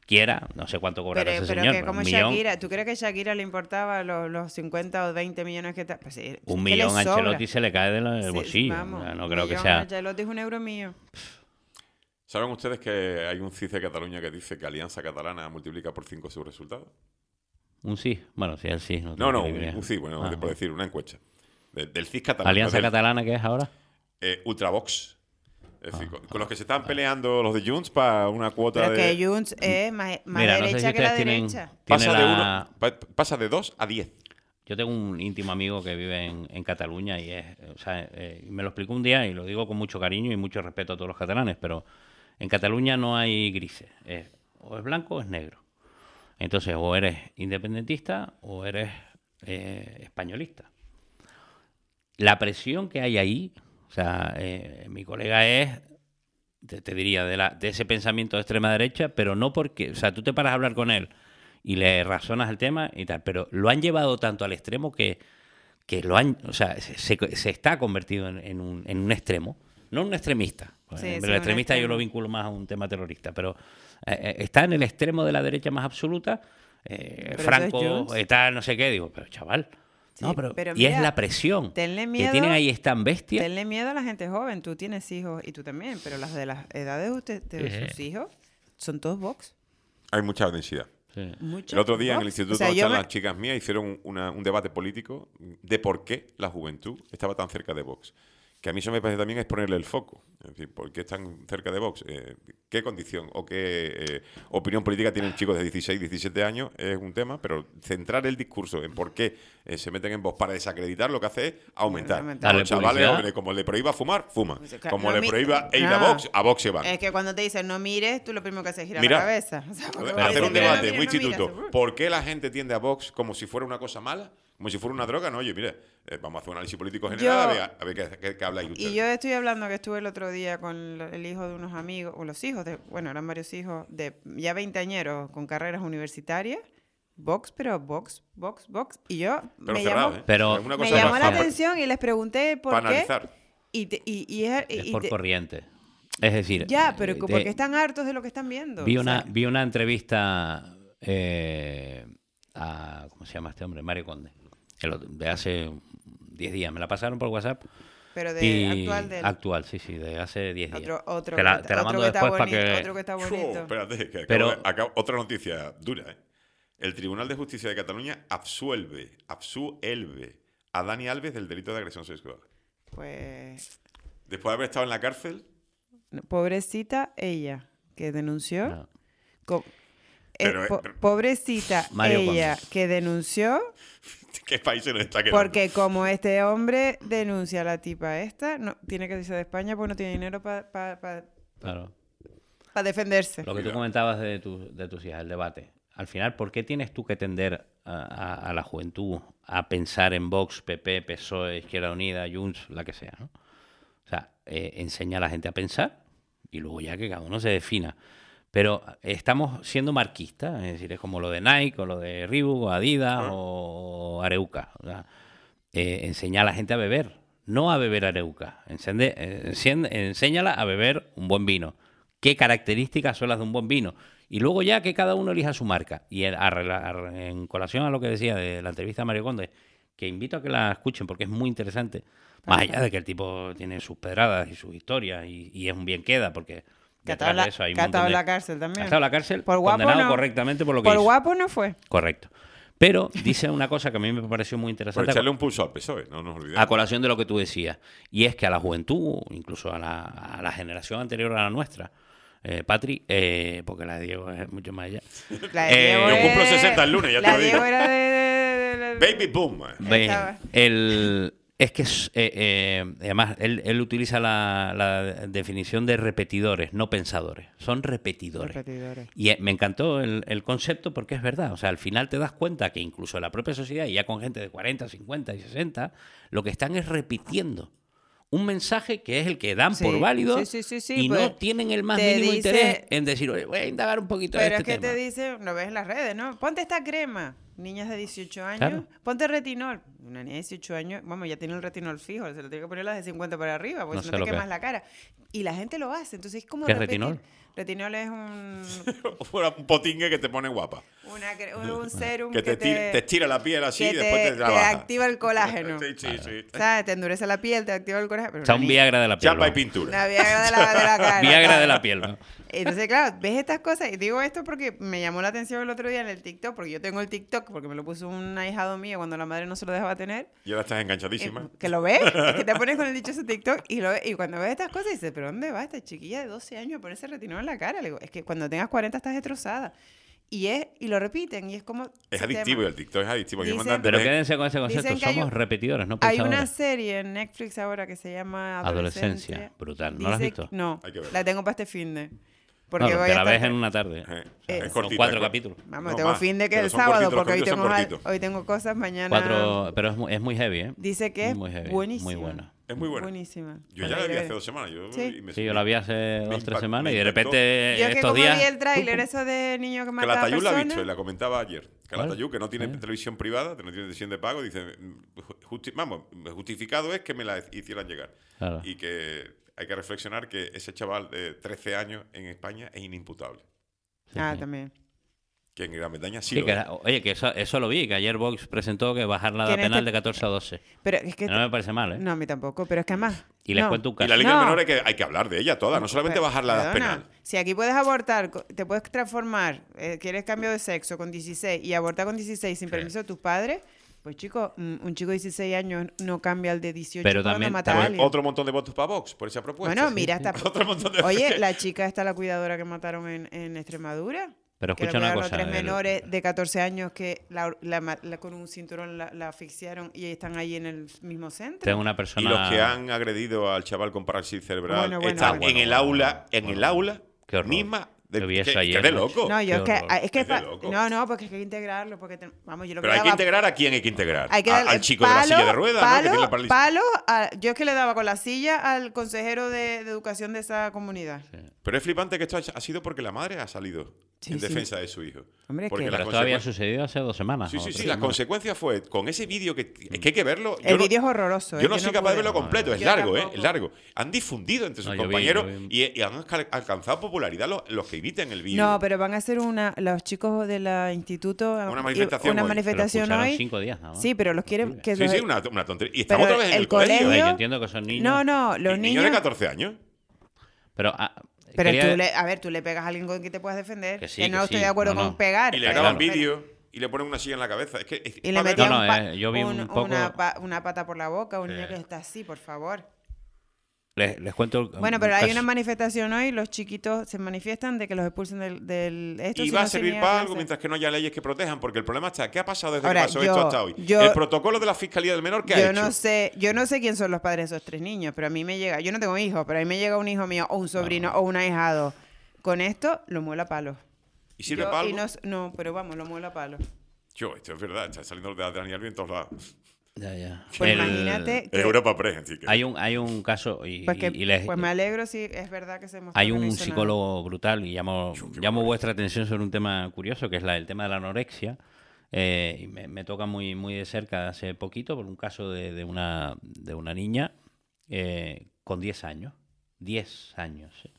quiera, no sé cuánto cobrará Pero, ese pero señor. que pero como un millón, Shakira, ¿tú crees que Shakira le importaba los, los cincuenta o veinte millones que está? Pues sí, un que le millón a sobra. Ancelotti se le cae del Sí, bolsillo. vamos, O sea, no un creo que millón sea... a Ancelotti es un euro mío. ¿Saben ustedes que hay un C I S de Cataluña que dice que Alianza Catalana multiplica por cinco su resultado? Un sí, bueno, sí, el sí. No, tengo no, ni un, idea. un sí, bueno, Ah, por bueno. decir, una encuesta. De- del C I S catalán. ¿Alianza no del- Catalana qué es ahora? eh, Ultravox. Es decir, Ah, con, con los que se estaban peleando los de Junts para una cuota Pero de... que Junts es más, más Mira, no sé derecha si que la ustedes tienen, derecha. tienen Pasa de, la- uno, pa- pasa de dos a diez. Yo tengo un íntimo amigo que vive en, en Cataluña y es, o sea, eh, me lo explicó un día y lo digo con mucho cariño y mucho respeto a todos los catalanes, pero en Cataluña no hay grises, es, o es blanco o es negro. Entonces, o eres independentista o eres eh, españolista. La presión que hay ahí, o sea, eh, mi colega es, te, te diría, de, la, de ese pensamiento de extrema derecha, pero no porque, o sea, tú te paras a hablar con él y le razonas el tema y tal, pero lo han llevado tanto al extremo que, que lo han, o sea, se, se- se está convertido en, en un, en un extremo, no un extremista. Sí, Eh, sí, el un extremista yo extremo. lo vinculo más a un tema terrorista, pero eh, eh, está en el extremo de la derecha más absoluta, eh, Pero eso es Franco, Junts. eh, tal, no sé qué, digo, pero chaval, Sí, no, pero, pero y es mira, la presión tenle que miedo- tienen ahí, es tan bestia. Tenle miedo a la gente joven. Tú tienes hijos y tú también, pero las de las edades de, usted, de Eh. sus hijos son todos Vox. Hay mucha densidad. Sí. Mucho El otro día en el Vox. instituto O sea, donde yo están me- las chicas mías hicieron una- un debate político de por qué la juventud estaba tan cerca de Vox. Que a mí eso me parece también es ponerle el foco. Es decir, ¿por qué están cerca de Vox? Eh, ¿Qué condición o qué eh, opinión política tienen chicos de dieciséis, diecisiete años? Es un tema, pero centrar el discurso en por qué eh, se meten en Vox para desacreditar lo que hace es aumentar. Aumentar. A Darle los chavales, publicidad. jóvenes, como le prohíba fumar, fuman. Pues, claro, Como no le mi- prohíba ir a no. Vox, a Vox se van. Es que cuando te dicen no mires, tú lo primero que haces es girar Mira, la cabeza. O sea, porque Hacer cuando un dicen, debate "No muy mires, no instituto. miras". ¿Por qué la gente tiende a Vox como si fuera una cosa mala? Como si fuera una droga. No, oye, mire, eh, vamos a hacer un análisis político general Yo- a ver, a ver qué, qué, qué habláis ustedes. Y yo estoy hablando que estuve el otro día con lo- el hijo de unos amigos, o los hijos, de, bueno, eran varios hijos, de ya veinteañeros con carreras universitarias, Vox, pero Vox, Vox, Vox. Y yo Pero me cerrado, llamó, ¿eh? Pero- Es una me cosa llamó para- la para- atención y les pregunté por para qué. analizar. Y, te- y, y es, Es y por te- corriente. Es decir, ya, pero eh, ¿por de- qué están hartos de lo que están viendo? vi O sea, una, vi una entrevista eh, a, ¿cómo se llama este hombre? Mario Conde, el otro- de hace diez días. Me la pasaron por WhatsApp. pero de y actual del actual, sí, sí, de hace diez días. otro, otro, te la, que, te la otro mando que está después para bonito, que... otro que está Fu, bonito. espérate, que acabo Pero- de- acabo- otra noticia dura. ¿eh? El Tribunal de Justicia de Cataluña absuelve, absuelve a Dani Alves del delito de agresión sexual. Pues Después de haber estado en la cárcel, pobrecita ella que denunció. No. co- eh, Pero, eh, po- pero- pobrecita Mario ella Conde. que denunció ¿qué país se nos está quedando? porque como este hombre denuncia a la tipa esta, no tiene que irse de España porque no tiene dinero para pa, pa- Claro. pa defenderse. Lo que tú Cuidado. comentabas de, tu- de tus hijas, el debate. Al final, ¿por qué tienes tú que tender a, a- a la juventud a pensar en Vox, P P, P S O E, Izquierda Unida, Junts, la que sea, ¿no? O sea, eh, enseña a la gente a pensar y luego ya que cada uno se defina. Pero estamos siendo marquistas, es decir, es como lo de Nike o lo de Reebok o Adidas Ah. o Areuca. O sea, eh, enseña a la gente a beber, no a beber Areuca. Encende, eh, enciende- enséñala a beber un buen vino. ¿Qué características son las de un buen vino? Y luego ya que cada uno elija su marca. Y en, a rela- a- en colación a lo que decía de la entrevista a Mario Conde, que invito a que la escuchen porque es muy interesante, más allá de que el tipo tiene sus pedradas y sus historias y, y es un bien queda, porque Que ha detrás estado en la, de eso hay un que ha estado montón en de... la cárcel Ha también. estado en la cárcel, Por guapo condenado no. correctamente por lo que Por hizo. guapo no fue. Correcto. Pero dice una cosa que a mí me pareció muy Por interesante. echarle un pulso al P S O E, no nos olvidemos. A colación de lo que tú decías. Y es que a la juventud, incluso a la, a la generación anterior a la nuestra, eh, Patri, eh, porque la de Diego es mucho más allá. La de Eh, Diego yo es- cumplo sesenta el lunes, ya te la lo digo. Diego era de... de- de- de- Baby boom. Ve, Estaba. el, es que es, eh, eh, además él, él utiliza la, la definición de repetidores, no pensadores. Son repetidores. Repetidores. Y eh, me encantó el, el concepto porque es verdad. O sea, al final te das cuenta que incluso en la propia sociedad, y ya con gente de cuarenta, cincuenta y sesenta, lo que están es repitiendo un mensaje que es el que dan Sí, por válido sí, sí, sí, sí, y pues, no tienen el más te mínimo dice- interés en decir, oye, voy a indagar un poquito de Pero este es que tema. te dice, lo ves en las redes, ¿no? Ponte esta crema. Niñas de dieciocho años, Claro. ponte retinol. Una niña de dieciocho años, vamos, ya tiene el retinol fijo, se lo tiene que poner las de cincuenta para arriba, porque No si sé no lo te que quemas es. la cara. Y la gente lo hace. Entonces es como ¿Qué es repetir. retinol? Retinol es un, Fuera un potingue que te pone guapa. una cre- un, un serum Que te, tira- te estira la piel así que y después te, te trabaja. activa el colágeno. Sí, sí, sí. ¿Sabes? Te endurece la piel, te activa el colágeno. pero O sea, una un ni- Viagra de la piel. Chapa y ¿no? pintura. Una Viagra de la, de la cara. Viagra de la piel. ¿no? Entonces, claro, ves estas cosas, y digo esto porque me llamó la atención el otro día en el TikTok, porque yo tengo el TikTok, porque me lo puso un ahijado mío cuando la madre no se lo dejaba tener. Y ahora estás enganchadísima. Eh, que lo ves, es que te pones con el dichoso TikTok y lo ves, y cuando ves estas cosas dices, ¿pero dónde va esta chiquilla de doce años a ponerse retinol en la cara? Le digo, es que cuando tengas cuarenta estás destrozada. Y es, y lo repiten, y es como... Es sistema. adictivo y el TikTok es adictivo. Yo Dicen- mandan- Pero ves- quédense con ese concepto. Dicen que hay Somos un- repetidores, no Hay una pensadores. serie en Netflix ahora que se llama Adolescencia. Adolescencia. Brutal. ¿No la has Dice visto? que- No, Hay que verla. la tengo para este fin de... No, Porque voy te a la estar- ves en una tarde. Eh, Eh, es Son cortita, cuatro es cor- capítulos. Vamos, No, tengo más, fin de que pero el son sábado, cortitos, los porque hoy capítulos tengo, son ja- cortitos. hoy tengo cosas, mañana... Cuatro, pero es muy, es muy heavy, ¿eh? Dice que es Muy heavy, buenísima. muy buena. Es muy buena. Buenísima. Yo Pues ya la vi iré. hace dos semanas. Yo, Sí. y me- Sí, yo la vi hace me dos, tres impact- semanas me y de impactó. repente Yo es que estos como días... vi el tráiler pum, eso de niño que Que mataba la Tayú la ha personas. visto y la comentaba ayer. Que la ¿Cuál? Tayú, que no tiene Ah. televisión privada, que no tiene televisión de pago, dice, justi- vamos, justificado es que me la hicieran llegar. Claro. Y que hay que reflexionar que ese chaval de trece años en España es inimputable. Sí, Ah, sí. también. Que en Gran Bretaña sí, Sí, lo que es. era- oye, que eso, eso lo vi, que ayer Vox presentó que bajar la Que edad en penal este- de catorce a doce. Pero es que... No me parece mal, ¿eh? No, a mí tampoco, pero es que además... Y les no. cuento un Y caso. la ley del No. menor hay que, hay que hablar de ella toda, no solamente Pe- bajar la edad perdona, penal. Si aquí puedes abortar, co- te puedes transformar, eh, quieres cambio de sexo con dieciséis y abortar con dieciséis sin Sí. permiso de tus padres, pues chico, un un chico de dieciséis años no cambia al de dieciocho Pero cuando también- mata a Pues alguien. otro montón de votos para Vox por esa propuesta. Bueno, Sí, mira, sí. esta... Otro montón de Oye, la chica esta, la cuidadora que mataron en, en Extremadura. Pero que escucha le una cuidaron a cosa. tres el- menores de catorce años que la, la ma- la- con un cinturón la, la asfixiaron y están ahí en el mismo centro. Tengo una Y persona... los que han agredido al chaval con parálisis cerebral Bueno, bueno, están bueno. en el aula, en el aula Qué horror. misma. De, Yo vi que, eso que ayer, de macho. loco. No, yo es Qué que, horror. es que Es de pa- loco. no, no, porque es que hay que integrarlo, porque te- vamos, yo lo Pero hay que daba- integrar a quién hay que integrar. hay que A- darle al chico de la silla de ruedas, ¿no? Que palo, tiene la parálisis. palo a- yo es que le daba con la silla al consejero de, de educación de esa comunidad. Pero es flipante que esto ha ha sido porque la madre ha salido Sí, en sí. defensa de su hijo. Hombre, porque que- las Pero esto había consecuencias- sucedido hace dos semanas. Sí, o sí, tres sí. La semanas. consecuencia fue con ese vídeo que es que hay que verlo. Yo El no- vídeo es horroroso. Yo eh, no soy capaz pude. de verlo completo, es Yo largo, ¿eh? tampoco. Es largo. Han difundido entre sus No, yo vi, compañeros yo vi. Y, y han alca- alcanzado popularidad los, los que emiten el vídeo. No, pero van a hacer una, los chicos del instituto, Una y- manifestación una hoy. Pero manifestación expulsaron hoy. cinco días nada más. Sí, pero los quieren que Sí, los- sí, una, una tontería. Y Pero estamos otra vez en el el colegio. colegio- A ver, yo entiendo que son niños. No, no, los Y niños. niños de catorce años. Pero, ah, Pero quería- tú le, a ver, tú le pegas a alguien con quien te puedas defender. Que Que, sí, no que estoy sí. de acuerdo No, con no. pegar. Y le pero- graban pero- vídeo y le ponen una silla en la cabeza. Es que, es- Y le pa' ver- metían No, no, pa- eh, yo vi un poco- una, pa- una pata por la boca a un Sí. niño que está así, por favor. Les, les cuento. el- Bueno, un pero hay caso. una manifestación hoy, los chiquitos se manifiestan de que los expulsen del... del esto, Y si va no a se servir niega para a algo clase. mientras que no haya leyes que protejan, porque el problema está, ¿qué ha pasado desde Ahora, que pasó yo- esto hasta hoy? yo- el protocolo de la Fiscalía del Menor, ¿qué ha Yo hecho? no sé, yo no sé quién son los padres de esos tres niños, pero a mí me llega, yo no tengo hijos, pero a mí me llega un hijo mío o un sobrino o un ahijado. Con esto lo muelo a palo. ¿Y sirve Yo- para y algo? no, s- no, pero vamos, lo muelo a palo. Yo, esto es verdad, está saliendo de Daniel Albi en todos lados. Ya, ya. Pues El- imagínate que, Europa Press, así que... Hay un, hay un caso. Y, pues, que- y- y les- pues me alegro si es verdad que se mostró hay que no un hizo nada. psicólogo brutal y llamo, qué llamo bueno. vuestra atención sobre un tema curioso que es la, el tema de la anorexia. Eh, y me, me toca muy, muy de cerca hace poquito por un caso de, de una, de una niña eh, con diez años. diez años. ¿eh?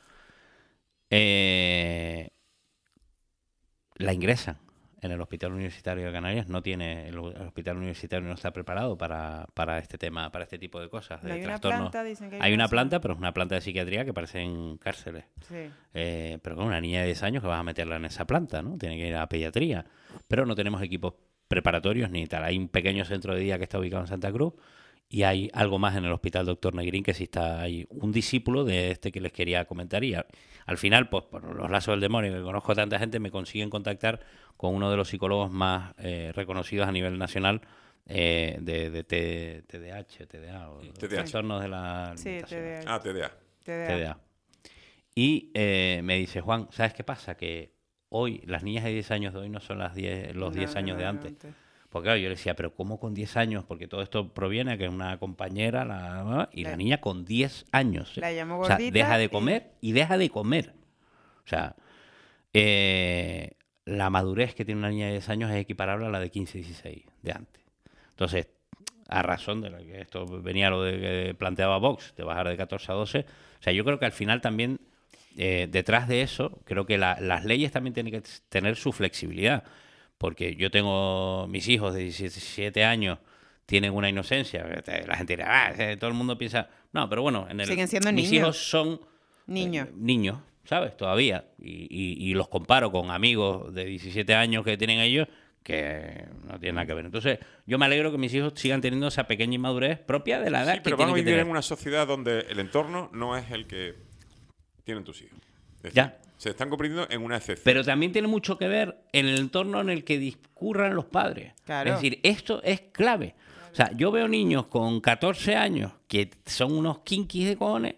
Eh, la ingresan en el Hospital Universitario de Canarias. No tiene, el, el Hospital Universitario no está preparado para, para este tema, para este tipo de cosas, de No hay una trastornos. planta, dicen que hay, Hay una sola. planta, pero es una planta de psiquiatría que parecen cárceles. Sí. Eh, pero con una niña de diez años que vas a meterla en esa planta, ¿no? Tiene que ir a pediatría. Pero no tenemos equipos preparatorios ni tal. Hay un pequeño centro de día que está ubicado en Santa Cruz y hay algo más en el Hospital Doctor Negrín que sí está ahí. Un discípulo de este que les quería comentar y a- al final, pues por los lazos del demonio, que conozco a tanta gente, me consiguen contactar con uno de los psicólogos más eh, reconocidos a nivel nacional eh, de, de T- TDAH, T D A, o T D A H. trastornos de la Sí, alimentación. T D A. Ah, T D A. T D A. T D A. Y eh, me dice, Juan, ¿sabes qué pasa? Que hoy, las niñas de diez años de hoy no son las diez, los No, diez no, años no, de no, antes. antes. Porque claro, yo le decía, pero ¿cómo con diez años? Porque todo esto proviene de que una compañera, la, y la, La- niña con diez años. ¿eh? La llamo O sea, gordita deja de y- comer y deja de comer. O sea, eh, la madurez que tiene una niña de diez años es equiparable a la de quince, dieciséis de antes. Entonces, a razón de lo que esto venía lo de que planteaba Vox, de bajar de catorce a doce. O sea, yo creo que al final también, eh, detrás de eso, creo que la, las leyes también tienen que tener su flexibilidad. Porque yo tengo mis hijos de diecisiete años, tienen una inocencia. La gente dirá, ah, todo el mundo piensa... No, pero bueno, en el, siguen siendo mis niños. hijos son Niños. eh, niños, ¿sabes? Todavía. Y, y, y los comparo con amigos de diecisiete años que tienen ellos que no tienen nada que ver. Entonces, yo me alegro que mis hijos sigan teniendo esa pequeña inmadurez propia de la edad Sí, que pero tienen vamos a que vivir tener. en una sociedad donde el entorno no es el que tienen tus hijos. Es decir, Ya. se están convirtiendo en una excepción. Pero también tiene mucho que ver en el entorno en el que discurran los padres. Claro. Es decir, esto es clave. O sea, yo veo niños con catorce años que son unos kinkis de cojones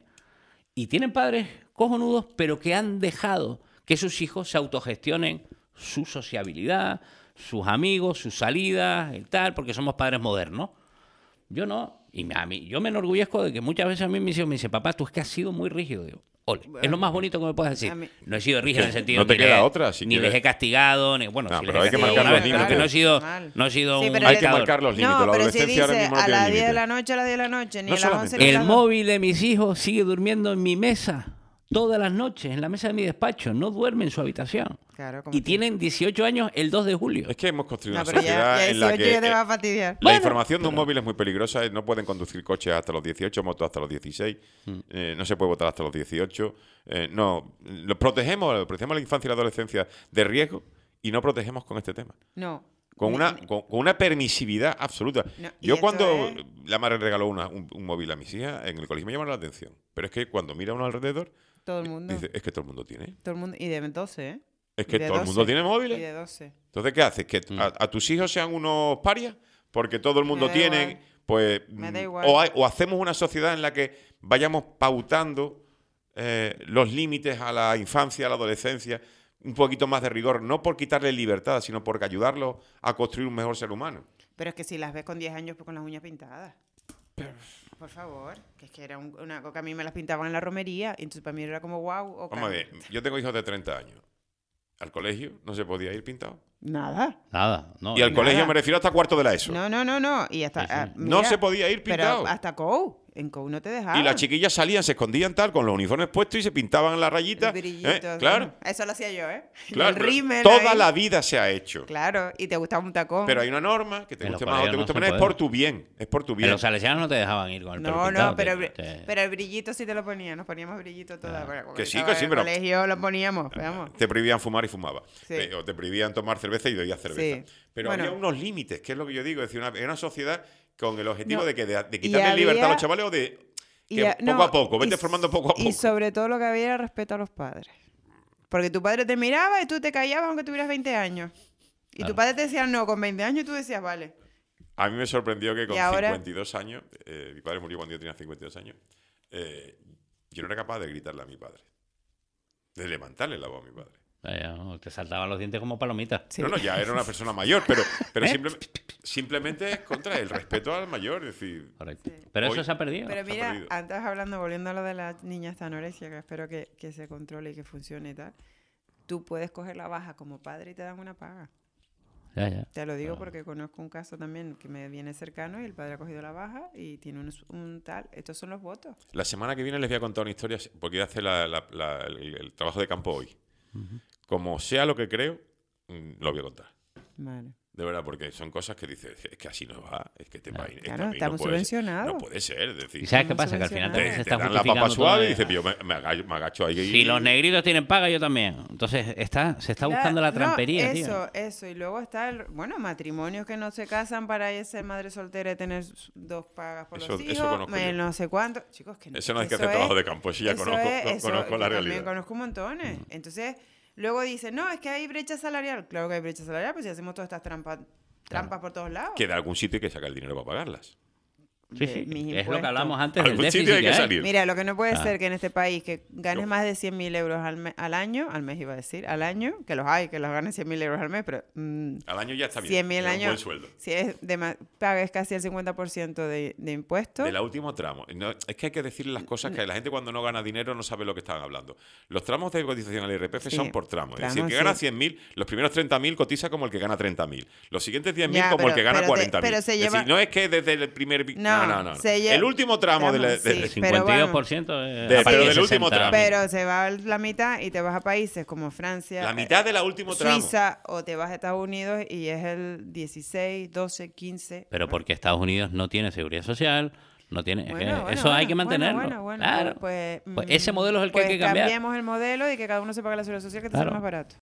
y tienen padres cojonudos, pero que han dejado que sus hijos se autogestionen su sociabilidad, sus amigos, sus salidas y tal, porque somos padres modernos. Yo no. Y me- a mí, yo me enorgullezco de que muchas veces a mí mis hijos me dicen, papá, tú es que has sido muy rígido. Digo, ole, es lo más bonito que me puedes decir. a mí- No he sido rígido en el sentido No te ni queda les- otra, si ni quieres. les he castigado, ni bueno, No, sí pero les he hay que castigado marcar una los vez, pero que límites. no he sido, Mal. no he sido Sí, un pero Hay que dictador. marcar los límites. No, La pero si adolescencia ahora dice mismo no a tiene las diez de límites. la noche, a las diez de la noche, ni No a las solamente. once ni a El las dos. móvil de mis hijos sigue durmiendo en mi mesa todas las noches, en la mesa de mi despacho. No duerme en su habitación. Claro, como Y tú. tienen dieciocho años el dos de julio. Es que hemos construido No, una pero ya, sociedad ya en la dieciocho que ya te eh, va a fastidiar. la Bueno, información de un móvil es muy peligrosa. eh, No pueden conducir coches hasta los dieciocho, motos hasta los dieciséis. Mm. eh, no se puede votar hasta los dieciocho. eh, no, los protegemos, protegemos a la infancia y la adolescencia de riesgo y no protegemos con este tema. No. Con Ni- una, ni- con, con una permisividad absoluta. No, y Yo esto cuando es- la madre regaló una- un, un móvil a mis hijas, en el colegio me llamaron la atención. Pero es que cuando mira uno alrededor, Todo el mundo. dice, es que todo el mundo tiene. Todo el mundo. Y de doce, ¿eh? Es Y que de todo el doce. mundo tiene Y móviles. de doce. Entonces, ¿qué haces? ¿Que a, a tus hijos sean unos parias? Porque todo el mundo da tiene, igual. pues... Me da mm, igual. O, hay- o hacemos una sociedad en la que vayamos pautando eh, los límites a la infancia, a la adolescencia, un poquito más de rigor, no por quitarle libertad, sino por ayudarlos a construir un mejor ser humano. Pero es que si las ves con diez años, pues con las uñas pintadas. Por favor. Que es que era un- una cosa que a mí me las pintaban en la romería. Y entonces para mí era como wow. O Vamos a ver, yo tengo hijos de treinta años. Al colegio no se podía ir pintado. Nada. Nada, no. Y al nada. colegio me refiero hasta cuarto de la ESO. No, no, no, no. Y hasta. Sí, sí. ah, No mira, se podía ir pintado. Pero hasta C O U. En C O U no te dejaban. Y las chiquillas salían, se escondían tal, con los uniformes puestos y se pintaban la rayita. El brillito, ¿eh? sí. Claro, Eso lo hacía yo, ¿eh? claro. El pero rímel toda ahí. la vida se ha hecho. Claro. Y te gustaba un tacón. Pero hay una norma que te En guste los más o te colegios guste no se menos, es puede. por tu bien. Es por tu En bien. los salesianos no te dejaban ir con el pelo No, pintado, no, pero, te- el bri- te- pero el brillito sí te lo poníamos. Nos poníamos brillito toda. Ah. bueno, como Que sí, estaba que sí, en pero- el colegio lo poníamos, vamos. Te prohibían fumar y fumaba. Sí. Te- o te prohibían tomar cerveza y bebías cerveza. Sí. Pero Bueno. había unos límites, que es lo que yo digo. Es decir, una, era una sociedad con el objetivo No. de, que de, de Y quitarle había- libertad a los chavales o de Y que a- poco no, a poco, vete y formando poco a poco. Y sobre todo lo que había era respeto a los padres. Porque tu padre te miraba y tú te callabas aunque tuvieras veinte años. Y Claro. tu padre te decía no con veinte años y tú decías vale. A mí me sorprendió que con Y ahora- cincuenta y dos años, eh, mi padre murió cuando yo tenía cincuenta y dos años, eh, yo no era capaz de gritarle a mi padre. De levantarle la voz a mi padre. Vaya, no, te saltaban los dientes como palomitas. Sí. No, no, ya era una persona mayor, pero, pero ¿Eh? simple- simplemente es contra el respeto al mayor. Es decir, Correcto. Pero Hoy- eso se ha perdido. Pero se ha mira, perdido. antes hablando, volviendo a lo de la niña esta anorexia, que espero que, que se controle y que funcione y tal, tú puedes coger la baja como padre y te dan una paga. Ya, ya. Te lo digo Ah. porque conozco un caso también que me viene cercano y el padre ha cogido la baja y tiene un, un tal. Estos son los votos. la semana que viene les voy a contar una historia, porque voy a hacer la- la- la- el, el trabajo de campo hoy. Como sea lo que creo, mm, lo voy a contar. Vale. De verdad, porque son cosas que dices, es que así no va, es que te va Claro, no puede estamos ser, subvencionados. no puede ser, es decir, ¿Y sabes qué Estamos pasa? Que al final subvencionados. también se te, está te dan la papa justificando todo suave y de- dices, yo me, me agacho, me agacho ahí. Si los negritos tienen paga, yo también. Entonces está, se está Claro, buscando la no, trampería, tío. Eso, eso. Y luego está el, bueno, matrimonios que no se casan para ir a ser madre soltera y tener s- dos pagas por Eso- los eso hijos, conozco me- yo. no sé cuánto. Chicos, que Eso no hay que eso hacer trabajo es- de campo, eso ya eso conozco, es- con- eso- conozco yo la también realidad. conozco montones. Entonces, luego dicen, no, es que hay brecha salarial. Claro que hay brecha salarial, pues si hacemos todas estas trampas, trampas por todos lados. Que de algún sitio hay que sacar el dinero para pagarlas. Sí, de sí, mis es lo que impuestos. hablamos antes del Algún déficit sitio hay que que hay. salir. Mira, lo que no puede Ah. ser que en este país que ganes No. más de cien mil euros al, me- al año, al mes iba a decir, al año, que los hay, que los ganes cien mil euros al mes, pero mm, Al año ya está bien. cien mil es al un año, buen sueldo. si es dema- pagues casi el cincuenta por ciento de, de impuestos. Del último tramo. No, es que hay que decirle las cosas que la gente cuando no gana dinero no sabe lo que están hablando. Los tramos de cotización al I R P F Sí, son por tramos. Es decir, el tramos, que gana sí. cien mil, los primeros treinta mil cotiza como el que gana treinta mil. Los siguientes diez mil Ya, como el pero- que gana pero te- cuarenta mil. pero se Es lleva- decir, no es que desde el primer... vi- No, No, no, no. no. se lleva- El último tramo de la- Tramo, de- sí. de- cincuenta y dos por Pero ciento eh, De- a partir pero de del último sesenta. tramo. Pero se va la mitad y te vas a países como Francia, la mitad del último tramo. Suiza, o te vas a Estados Unidos y es el dieciséis, doce, quince. Pero porque Estados Unidos no tiene seguridad social, no tiene... es que Bueno, bueno, eso hay que bueno, mantenerlo. Bueno, bueno, claro. Pues, Pues mm, ese modelo es el que hay pues que cambiar. cambiemos el modelo y que cada uno se pague la seguridad social que te sale Claro. más barato.